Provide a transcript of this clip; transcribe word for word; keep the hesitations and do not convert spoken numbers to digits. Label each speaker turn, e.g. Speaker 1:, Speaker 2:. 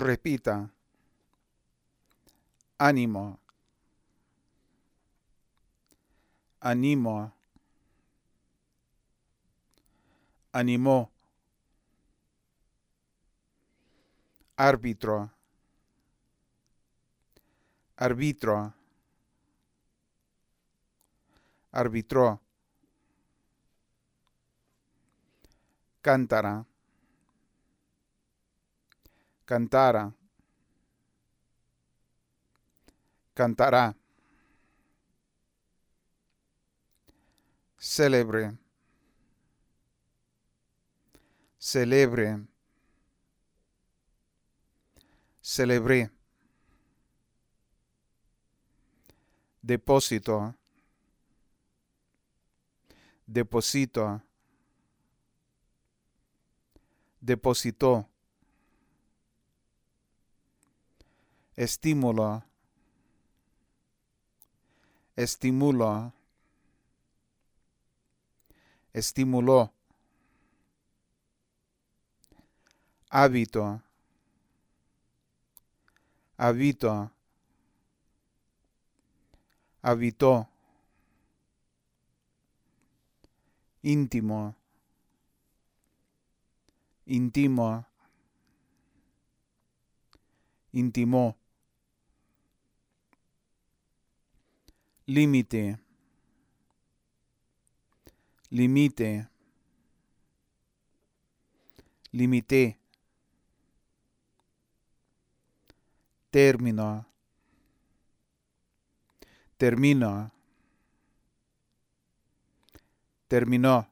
Speaker 1: Repita. Ánimo. Animo. Animó. Árbitro. Arbitro. Arbitró. Cántara. Cantara. Cantará. Célebre. Celebre. Celebré. Depósito. Deposito. Depositó. Estímulo. Estimulo. Estimuló. Hábito. Habito. Habitó. Íntimo. Intimo. Intimó. Límite. Limite. Limité. Término. Termino. Terminó.